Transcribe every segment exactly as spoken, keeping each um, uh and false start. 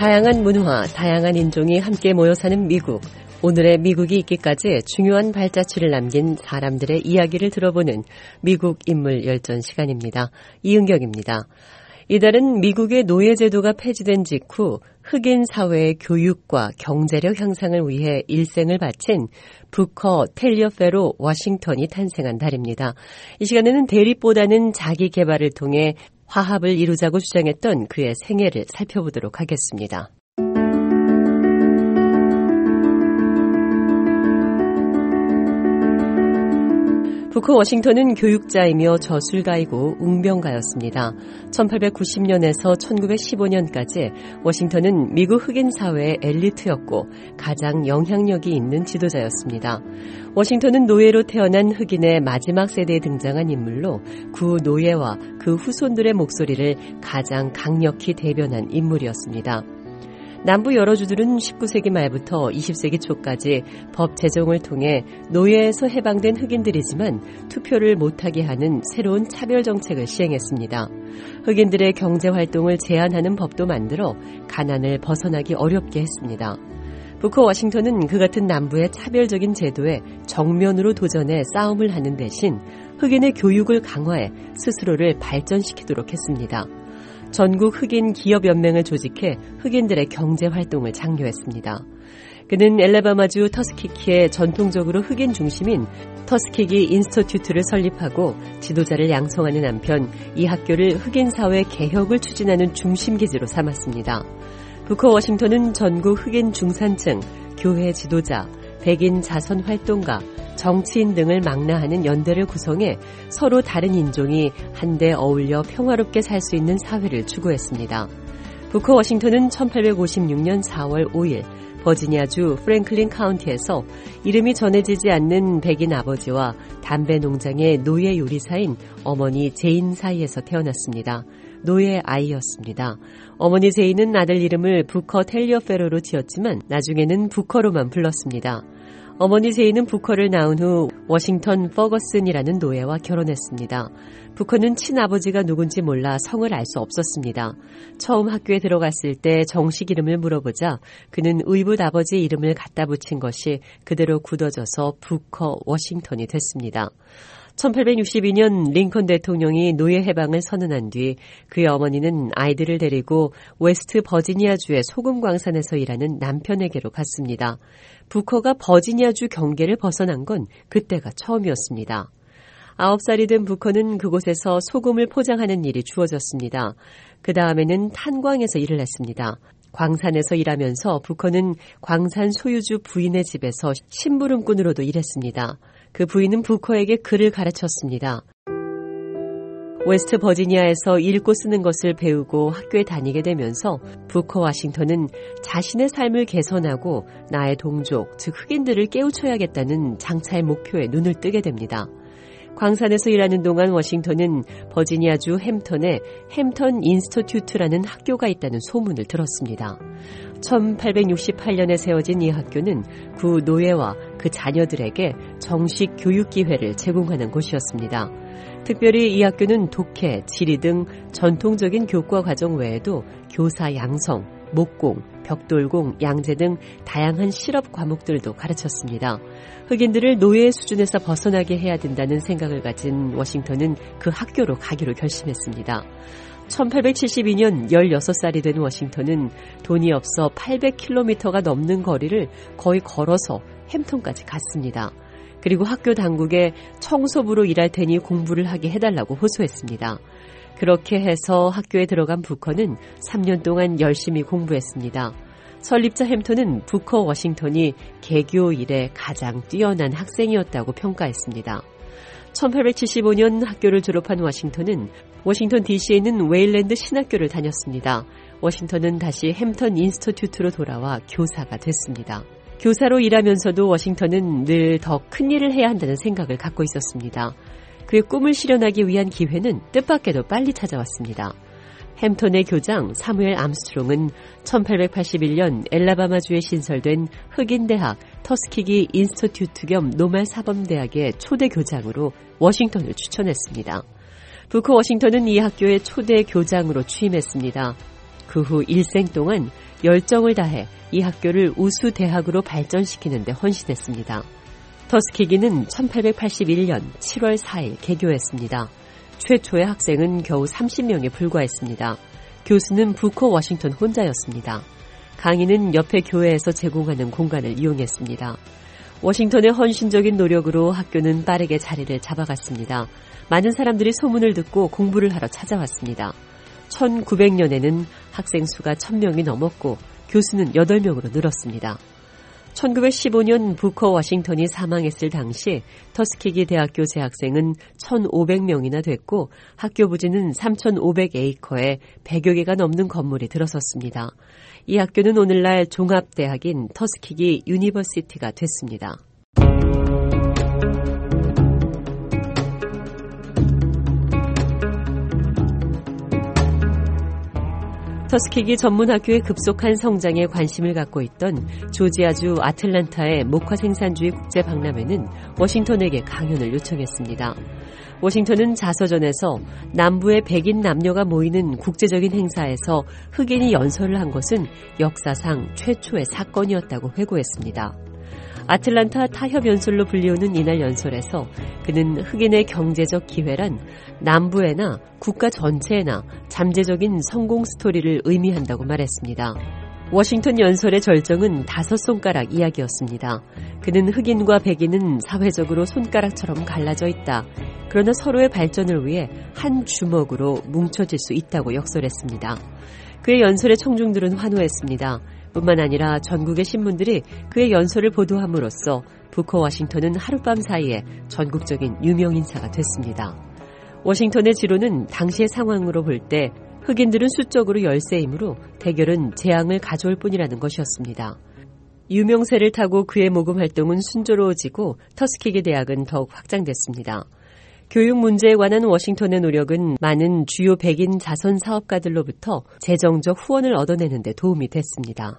다양한 문화, 다양한 인종이 함께 모여 사는 미국. 오늘의 미국이 있기까지 중요한 발자취를 남긴 사람들의 이야기를 들어보는 미국 인물 열전 시간입니다. 이은경입니다. 이달은 미국의 노예제도가 폐지된 직후 흑인 사회의 교육과 경제력 향상을 위해 일생을 바친 부커 텔리어페로 워싱턴이 탄생한 달입니다. 이 시간에는 대립보다는 자기 개발을 통해 화합을 이루자고 주장했던 그의 생애를 살펴보도록 하겠습니다. 부커 워싱턴은 교육자이며 저술가이고 웅변가였습니다. 천팔백구십 년에서 천구백십오 년까지 워싱턴은 미국 흑인 사회의 엘리트였고 가장 영향력이 있는 지도자였습니다. 워싱턴은 노예로 태어난 흑인의 마지막 세대에 등장한 인물로 구 노예와 그 후손들의 목소리를 가장 강력히 대변한 인물이었습니다. 남부 여러 주들은 십구 세기 말부터 이십 세기 초까지 법 제정을 통해 노예에서 해방된 흑인들이지만 투표를 못하게 하는 새로운 차별 정책을 시행했습니다. 흑인들의 경제활동을 제한하는 법도 만들어 가난을 벗어나기 어렵게 했습니다. 부커 워싱턴은 그 같은 남부의 차별적인 제도에 정면으로 도전해 싸움을 하는 대신 흑인의 교육을 강화해 스스로를 발전시키도록 했습니다. 전국 흑인 기업연맹을 조직해 흑인들의 경제활동을 장려했습니다. 그는 엘라바마주 터스키키의 전통적으로 흑인 중심인 터스키기 인스터튜트를 설립하고 지도자를 양성하는 한편 이 학교를 흑인 사회 개혁을 추진하는 중심기지로 삼았습니다. 부커 워싱턴은 전국 흑인 중산층, 교회 지도자, 백인 자선활동가, 정치인 등을 망라하는 연대를 구성해 서로 다른 인종이 한데 어울려 평화롭게 살 수 있는 사회를 추구했습니다. 부커 워싱턴은 천팔백오십육 년 사월 오일 버지니아주 프랭클린 카운티에서 이름이 전해지지 않는 백인 아버지와 담배 농장의 노예 요리사인 어머니 제인 사이에서 태어났습니다. 노예 아이였습니다. 어머니 제인은 아들 이름을 부커 텔리어페로로 지었지만 나중에는 부커로만 불렀습니다. 어머니 제인은 부커를 낳은 후 워싱턴 퍼거슨이라는 노예와 결혼했습니다. 부커는 친아버지가 누군지 몰라 성을 알 수 없었습니다. 처음 학교에 들어갔을 때 정식 이름을 물어보자 그는 의붓 아버지 이름을 갖다 붙인 것이 그대로 굳어져서 부커 워싱턴이 됐습니다. 천팔백육십이 년 링컨 대통령이 노예 해방을 선언한 뒤 그의 어머니는 아이들을 데리고 웨스트 버지니아주의 소금 광산에서 일하는 남편에게로 갔습니다. 부커가 버지니아주 경계를 벗어난 건 그때가 처음이었습니다. 아홉 살이 된 부커는 그곳에서 소금을 포장하는 일이 주어졌습니다. 그 다음에는 탄광에서 일을 했습니다. 광산에서 일하면서 부커는 광산 소유주 부인의 집에서 심부름꾼으로도 일했습니다. 그 부인은 부커에게 글을 가르쳤습니다. 웨스트 버지니아에서 읽고 쓰는 것을 배우고 학교에 다니게 되면서 부커 워싱턴은 자신의 삶을 개선하고 나의 동족, 즉 흑인들을 깨우쳐야겠다는 장차의 목표에 눈을 뜨게 됩니다. 광산에서 일하는 동안 워싱턴은 버지니아주 햄턴에 햄턴 인스터튜트라는 학교가 있다는 소문을 들었습니다. 천팔백육십팔 년에 세워진 이 학교는 구 노예와 그 자녀들에게 정식 교육 기회를 제공하는 곳이었습니다. 특별히 이 학교는 독해, 지리 등 전통적인 교과 과정 외에도 교사 양성, 목공, 벽돌공, 양재 등 다양한 실업 과목들도 가르쳤습니다. 흑인들을 노예의 수준에서 벗어나게 해야 된다는 생각을 가진 워싱턴은 그 학교로 가기로 결심했습니다. 천팔백칠십이 년 열여섯 살이 된 워싱턴은 돈이 없어 팔백 킬로미터가 넘는 거리를 거의 걸어서 햄턴까지 갔습니다. 그리고 학교 당국에 청소부로 일할 테니 공부를 하게 해달라고 호소했습니다. 그렇게 해서 학교에 들어간 부커는 삼 년 동안 열심히 공부했습니다. 설립자 햄턴은 부커 워싱턴이 개교 이래 가장 뛰어난 학생이었다고 평가했습니다. 천팔백칠십오 년 학교를 졸업한 워싱턴은 워싱턴 디씨에 있는 웨일랜드 신학교를 다녔습니다. 워싱턴은 다시 햄턴 인스터튜트로 돌아와 교사가 됐습니다. 교사로 일하면서도 워싱턴은 늘 더 큰 일을 해야 한다는 생각을 갖고 있었습니다. 그의 꿈을 실현하기 위한 기회는 뜻밖에도 빨리 찾아왔습니다. 햄턴의 교장 사무엘 암스트롱은 천팔백팔십일 년 엘라바마주에 신설된 흑인대학 터스키기 인스터튜트 겸 노말 사범대학의 초대 교장으로 워싱턴을 추천했습니다. 부커 워싱턴은 이 학교의 초대 교장으로 취임했습니다. 그 후 일생 동안 열정을 다해 이 학교를 우수 대학으로 발전시키는 데 헌신했습니다. 터스키기는 천팔백팔십일 년 칠월 사일 개교했습니다. 최초의 학생은 겨우 삼십 명에 불과했습니다. 교수는 부커 워싱턴 혼자였습니다. 강의는 옆에 교회에서 제공하는 공간을 이용했습니다. 워싱턴의 헌신적인 노력으로 학교는 빠르게 자리를 잡아갔습니다. 많은 사람들이 소문을 듣고 공부를 하러 찾아왔습니다. 천구백 년에는 학생 수가 천 명이 넘었고 교수는 여덟 명으로 늘었습니다. 천구백십오 년 부커 워싱턴이 사망했을 당시 터스키기 대학교 재학생은 천오백 명이나 됐고 학교 부지는 삼천오백 에이커에 백여 개가 넘는 건물이 들어섰습니다. 이 학교는 오늘날 종합대학인 터스키기 유니버시티가 됐습니다. 터스키기 전문학교의 급속한 성장에 관심을 갖고 있던 조지아주 아틀란타의 목화 생산주의 국제박람회는 워싱턴에게 강연을 요청했습니다. 워싱턴은 자서전에서 남부의 백인 남녀가 모이는 국제적인 행사에서 흑인이 연설을 한 것은 역사상 최초의 사건이었다고 회고했습니다. 아틀란타 타협연설로 불리우는 이날 연설에서 그는 흑인의 경제적 기회란 남부에나 국가 전체에나 잠재적인 성공 스토리를 의미한다고 말했습니다. 워싱턴 연설의 절정은 다섯 손가락 이야기였습니다. 그는 흑인과 백인은 사회적으로 손가락처럼 갈라져 있다. 그러나 서로의 발전을 위해 한 주먹으로 뭉쳐질 수 있다고 역설했습니다. 그의 연설에 청중들은 환호했습니다. 뿐만 아니라 전국의 신문들이 그의 연설을 보도함으로써 부커 워싱턴은 하룻밤 사이에 전국적인 유명 인사가 됐습니다. 워싱턴의 지로는 당시의 상황으로 볼 때 흑인들은 수적으로 열세이므로 대결은 재앙을 가져올 뿐이라는 것이었습니다. 유명세를 타고 그의 모금 활동은 순조로워지고 터스키기 대학은 더욱 확장됐습니다. 교육 문제에 관한 워싱턴의 노력은 많은 주요 백인 자선 사업가들로부터 재정적 후원을 얻어내는 데 도움이 됐습니다.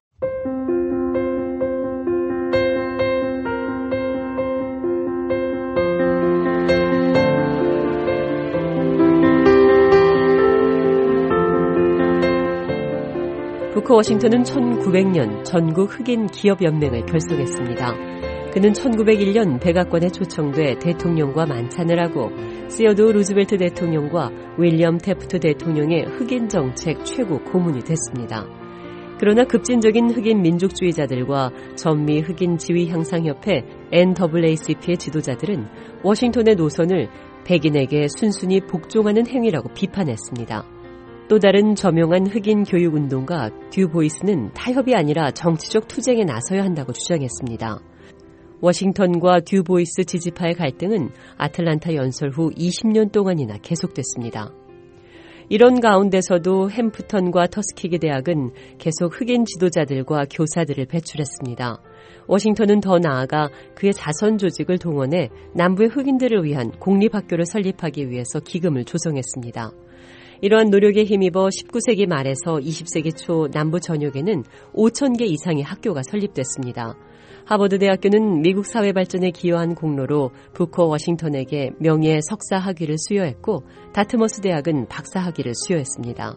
부커 워싱턴은 천구백 년 전국 흑인 기업연맹을 결성했습니다. 그는 천구백일 년 백악관에 초청돼 대통령과 만찬을 하고 시어도 루즈벨트 대통령과 윌리엄 태프트 대통령의 흑인 정책 최고 고문이 됐습니다. 그러나 급진적인 흑인 민족주의자들과 전미 흑인 지위 향상협회 엔 더블유 에이 씨 피의 지도자들은 워싱턴의 노선을 백인에게 순순히 복종하는 행위라고 비판했습니다. 또 다른 저명한 흑인 교육운동가 듀 보이스는 타협이 아니라 정치적 투쟁에 나서야 한다고 주장했습니다. 워싱턴과 듀 보이스 지지파의 갈등은 아틀란타 연설 후 이십 년 동안이나 계속됐습니다. 이런 가운데서도 햄프턴과 터스키기 대학은 계속 흑인 지도자들과 교사들을 배출했습니다. 워싱턴은 더 나아가 그의 자선 조직을 동원해 남부의 흑인들을 위한 공립학교를 설립하기 위해서 기금을 조성했습니다. 이러한 노력에 힘입어 십구 세기 말에서 이십 세기 초 남부 전역에는 오천 개 이상의 학교가 설립됐습니다. 하버드 대학교는 미국 사회 발전에 기여한 공로로 부커 워싱턴에게 명예 석사 학위를 수여했고 다트머스 대학은 박사 학위를 수여했습니다.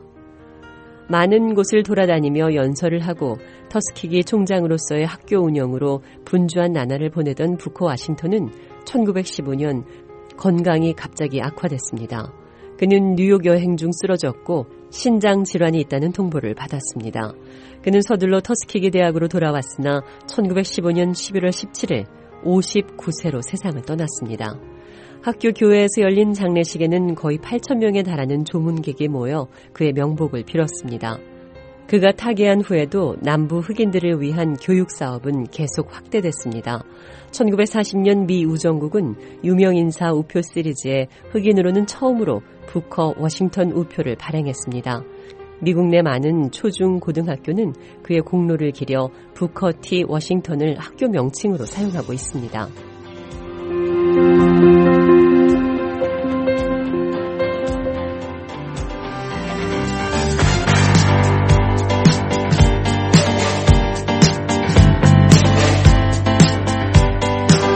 많은 곳을 돌아다니며 연설을 하고 터스키기 총장으로서의 학교 운영으로 분주한 나날을 보내던 부커 워싱턴은 천구백십오 년 건강이 갑자기 악화됐습니다. 그는 뉴욕 여행 중 쓰러졌고 신장 질환이 있다는 통보를 받았습니다. 그는 서둘러 터스키기 대학으로 돌아왔으나 천구백십오 년 십일월 십칠일 오십구 세로 세상을 떠났습니다. 학교 교회에서 열린 장례식에는 거의 팔천 명에 달하는 조문객이 모여 그의 명복을 빌었습니다. 그가 타계한 후에도 남부 흑인들을 위한 교육 사업은 계속 확대됐습니다. 천구백사십 년 미 우정국은 유명인사 우표 시리즈에 흑인으로는 처음으로 부커 워싱턴 우표를 발행했습니다. 미국 내 많은 초중 고등학교는 그의 공로를 기려 부커 티 워싱턴을 학교 명칭으로 사용하고 있습니다.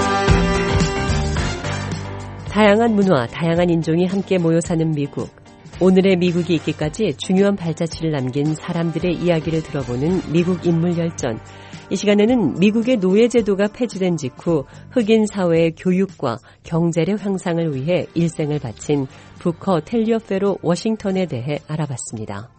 다양한 문화, 다양한 인종이 함께 모여 사는 미국. 오늘의 미국이 있기까지 중요한 발자취를 남긴 사람들의 이야기를 들어보는 미국 인물열전. 이 시간에는 미국의 노예제도가 폐지된 직후 흑인 사회의 교육과 경제력 향상을 위해 일생을 바친 부커 텔리어페로 워싱턴에 대해 알아봤습니다.